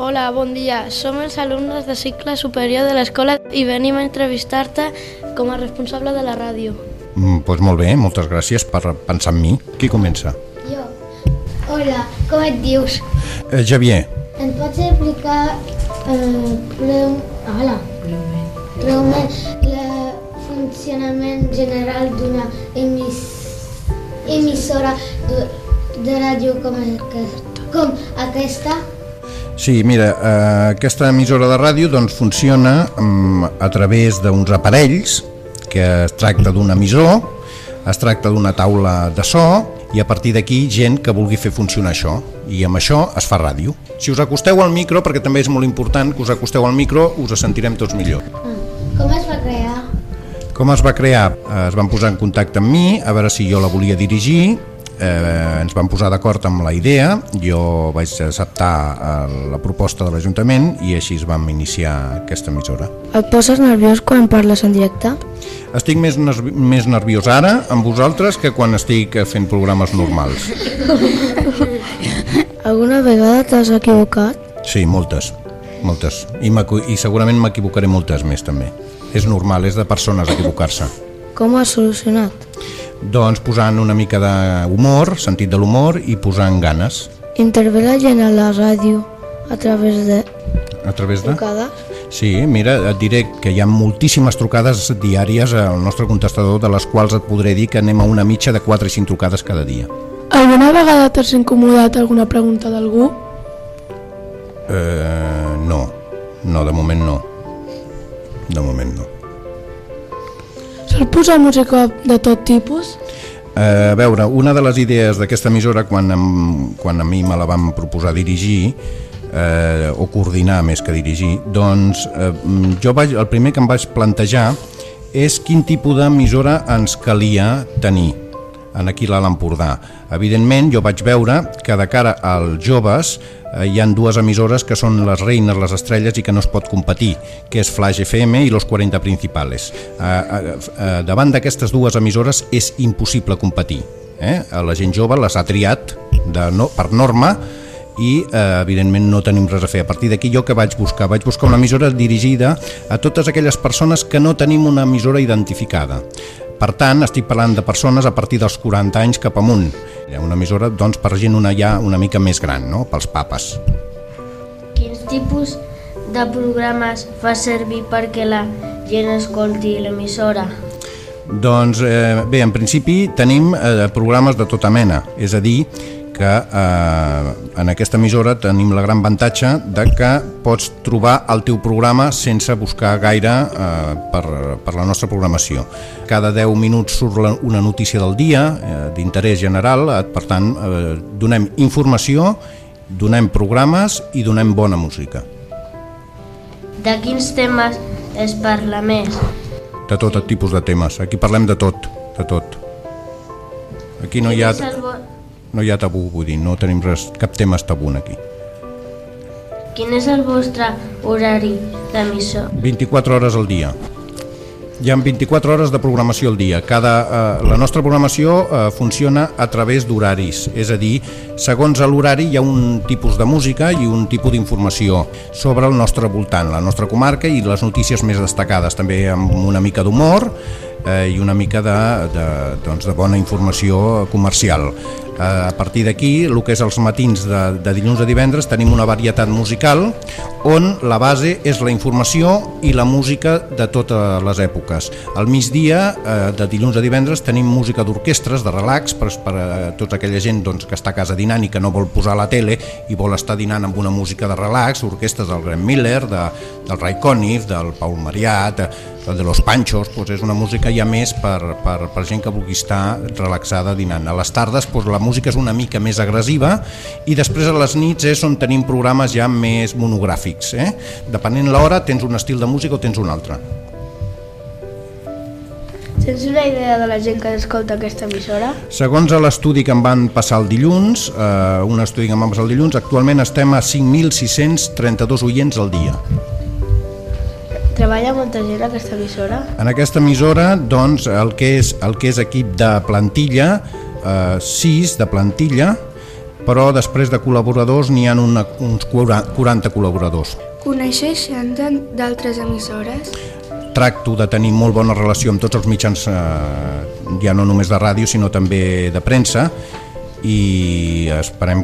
Hola, bon dia. Som els alumnes de cicle superior de l'escola i venim a entrevistar-te com a responsable de la ràdio. Doncs molt bé, moltes gràcies per pensar en mi. Qui comença? Jo. Hola, com et dius? Javier. Em pots explicar breument el funcionament general d'una emissora de ràdio com aquesta? Sí, mira, aquesta emissora de ràdio doncs, funciona a través d'uns aparells, que es tracta d'un emissor, es tracta d'una taula de so, i a partir d'aquí gent que vulgui fer funcionar això, i amb això es fa ràdio. Si us acosteu al micro, perquè també és molt important que us acosteu al micro, us sentirem tots millor. Com es va crear? Com es va crear? Es van posar en contacte amb mi, a veure si jo la volia dirigir, ens vam posar d'acord amb la idea, jo vaig acceptar la proposta de l'Ajuntament i així es vam iniciar aquesta emissora. Et poses nerviós quan parles en directe? Estic més nerviós ara amb vosaltres que quan estic fent programes normals. Alguna vegada t'has equivocat? Sí, moltes. I segurament m'equivocaré moltes més també. És normal, és de persones equivocar-se. Com ho has solucionat? Doncs posant una mica d'humor, sentit de l'humor i posant ganes. Intervé la gent a la ràdio a través de trucades? Sí, mira, et diré que hi ha moltíssimes trucades diàries al nostre contestador, de les quals et podré dir que anem a una mitja de 4 i 5 trucades cada dia. Alguna vegada t'has incomodat alguna pregunta d'algú? No, de moment no. Sol posar música de tot tipus? A veure, una de les idees d'aquesta emissora, quan a mi me la van proposar dirigir, o coordinar més que dirigir, doncs el primer que em vaig plantejar és quin tipus d'emissora ens calia tenir aquí a l'Alt Empordà. Evidentment, jo vaig veure que de cara als joves hi han dues emissores que són les reines, les estrelles i que no es pot competir, que és Flash FM i Los 40 Principales. Davant d'aquestes dues emissores és impossible competir. La gent jove les ha triat per norma i evidentment no tenim res a fer. A partir d'aquí jo què vaig buscar? Vaig buscar una emissora dirigida a totes aquelles persones que no tenim una emissora identificada. Per tant, estic parlant de persones a partir dels 40 anys cap amunt. Una emissora doncs, per gent ja una mica més gran, no? Pels papes. Quins tipus de programes fa servir perquè la gent escolti l'emissora? Doncs bé, en principi tenim programes de tota mena, és a dir, que en aquesta emissora tenim la gran avantatge de que pots trobar el teu programa sense buscar gaire per la nostra programació. Cada 10 minuts surt una notícia del dia d'interès general, per tant donem informació, donem programes i donem bona música. De quins temes es parla més? De tot tipus de temes, aquí parlem de tot. Aquí no hi ha tabú, vull dir, no tenim cap tema tabú aquí. Quin és el vostre horari d'emissor? 24 hores al dia. Hi ha 24 hores de programació al dia. La nostra programació funciona a través d'horaris, és a dir, segons l'horari hi ha un tipus de música i un tipus d'informació sobre el nostre voltant, la nostra comarca i les notícies més destacades, també amb una mica d'humor i una mica de bona informació comercial. A partir d'aquí, el que és els matins de dilluns a divendres, tenim una varietat musical on la base és la informació i la música de totes les èpoques. Al migdia, de dilluns a divendres, tenim música d'orquestres, de relax, per a tota aquella gent que està a casa dinant i que no vol posar la tele i vol estar dinant amb una música de relax, orquestres del Glenn Miller, del Ray Conniff, del Paul Mariat, de Los Panchos, és una música ja més per gent que vulgui estar relaxada dinant. A les tardes la música és una mica més agressiva i després a les nits és on tenim programes ja més monogràfics. Depenent l'hora tens un estil de música o tens un altre. Tens una idea de la gent que escolta aquesta emissora? Segons l'estudi que em van passar el dilluns, actualment estem a 5.632 oients al dia. Treballa molta gent a aquesta emissora? En aquesta emissora, doncs, el que és equip de plantilla, 6 de plantilla, però després de col·laboradors n'hi ha uns 40 col·laboradors. Coneixes gent d'altres emissores? Tracto de tenir molt bona relació amb tots els mitjans, ja no només de ràdio, sinó també de premsa, i esperem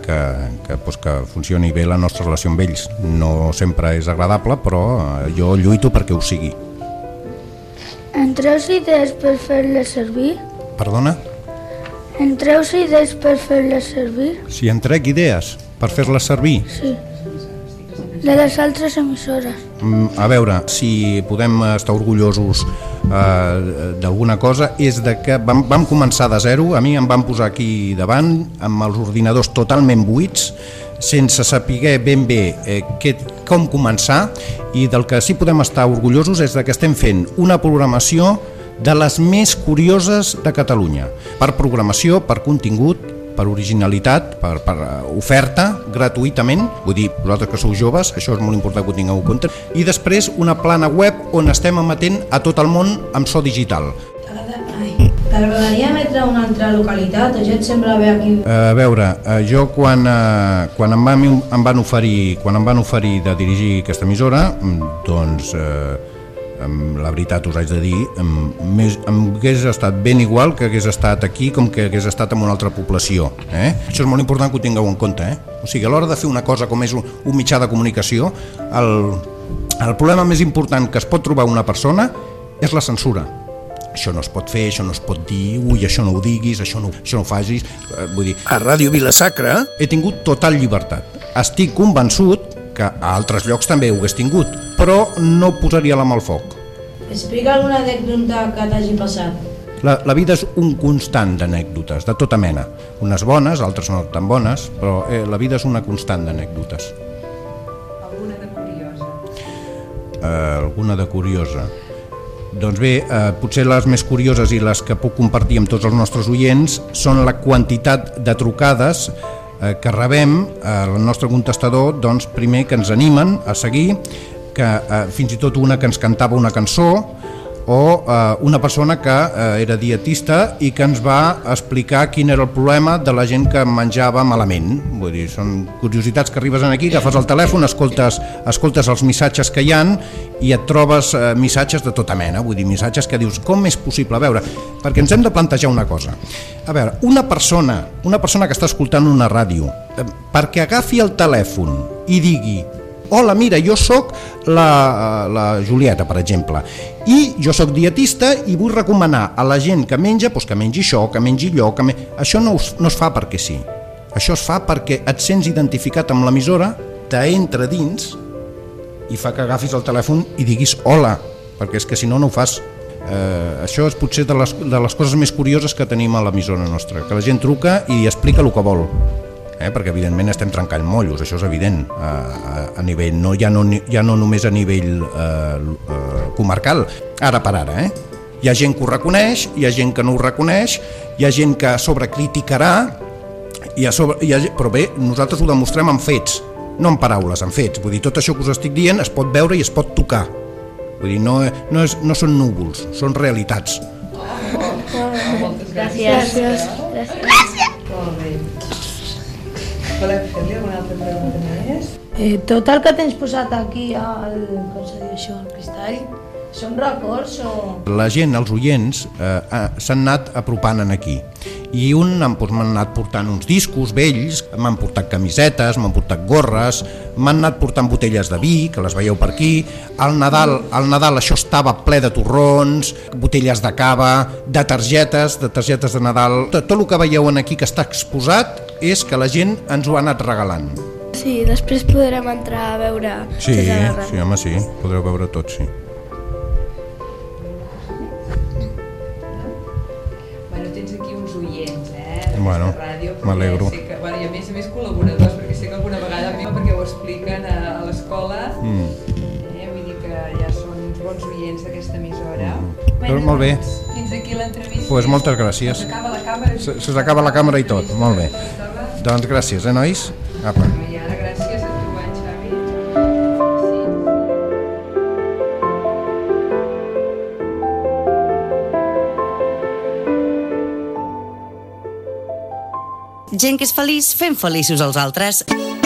que funcioni bé la nostra relació amb ells. No sempre és agradable, però jo lluito perquè ho sigui. En treus idees per fer-les servir? Perdona? En treus idees per fer-les servir? Si en trec idees per fer-les servir? Sí. De les altres emissores. A veure, si podem estar orgullosos d'alguna cosa, és de que vam començar de zero. A mi em van posar aquí davant amb els ordinadors totalment buits, sense saber ben bé com començar, i del que sí podem estar orgullosos és de que estem fent una programació de les més curioses de Catalunya, per programació, per contingut, per originalitat, per oferta, gratuïtament. Vull dir, vosaltres que sou joves, això és molt important que ho tingueu en compte. I després una plana web on estem emetent a tot el món amb so digital. T'agradaria emetre a una altra localitat o ja et sembla bé aquí? A veure, jo quan em van oferir de dirigir aquesta emissora, doncs la veritat us haig de dir, em hagués estat ben igual que hagués estat aquí com que hagués estat en una altra població. Això és molt important que ho tingueu en compte. O sigui, a l'hora de fer una cosa com és un mitjà de comunicació, el problema més important que es pot trobar una persona és la censura. Això no es pot fer, això no es pot dir, ui, això no ho diguis, això no ho facis. Vull dir, a Ràdio Vila-sacra he tingut total llibertat. Estic convençut que a altres llocs també ho hagués tingut, però no posaria la mà al foc. Explica alguna anècdota que t'hagi passat. La vida és un constant d'anècdotes, de tota mena. Unes bones, altres no tan bones, però la vida és una constant d'anècdotes. Alguna de curiosa? Alguna de curiosa? Doncs bé, potser les més curioses i les que puc compartir amb tots els nostres oients són la quantitat de trucades que rebem al nostre contestador, doncs primer que ens animen a seguir, que fins i tot una que ens cantava una cançó, o una persona que era dietista i que ens va explicar quin era el problema de la gent que menjava malament. Vull dir, són curiositats que arribes aquí, agafes el telèfon, escoltes els missatges que hi han i et trobes missatges de tota mena. Vull dir, missatges que dius, com és possible? A veure, perquè ens hem de plantejar una cosa. A veure, una persona que està escoltant una ràdio, perquè agafi el telèfon i digui: hola, mira, jo sóc la Julieta, per exemple, i jo sóc dietista i vull recomanar a la gent que menja, doncs que mengi això, que mengi allò, això no es fa perquè sí. Això es fa perquè et sents identificat amb l'emissora, t'entra dins i fa que agafis el telèfon i diguis hola, perquè és que si no, no ho fas. Això és potser de les coses més curioses que tenim a l'emissora nostra, que la gent truca i explica el que vol. Perquè evidentment estem trencant mollos, això és evident, a nivell, ja no només a nivell comarcal, ara per ara. Hi ha gent que ho reconeix, hi ha gent que no ho reconeix, hi ha gent que sobrecriticarà, però bé, nosaltres ho demostrem amb fets, no amb paraules, amb fets. Vull dir, tot això que us estic dient es pot veure i es pot tocar. Vull dir, no són núvols, són realitats. Moltes Gràcies. Molt bé. Volem fer-li alguna altra pregunta més? Tot el que tens posat aquí al cristall, són records o...? La gent, els oients, s'han anat apropant aquí. I m'han anat portant uns discos vells, m'han portat camisetes, m'han portat gorres, m'han anat portant botelles de vi, que les veieu per aquí. Al Nadal això estava ple de torrons, botelles de cava, de targetes de Nadal. Tot el que veieu aquí que està exposat és que la gent ens ho ha anat regalant. Sí, després podrem entrar a veure Sí, home, sí, podreu veure tot, sí. Tens aquí uns oients, Bueno, m'alegro. I a més col·laboradors, perquè sé que alguna vegada perquè ho expliquen a l'escola, vull dir que ja són uns bons oients d'aquesta emissora. Molt bé. Fins aquí l'entrevista. Doncs moltes gràcies. Se'ns acaba la càmera i tot, molt bé. Doncs gràcies, nois? Apa. I ara gràcies a tu, Xavi. Gent que és feliç fent feliços els altres.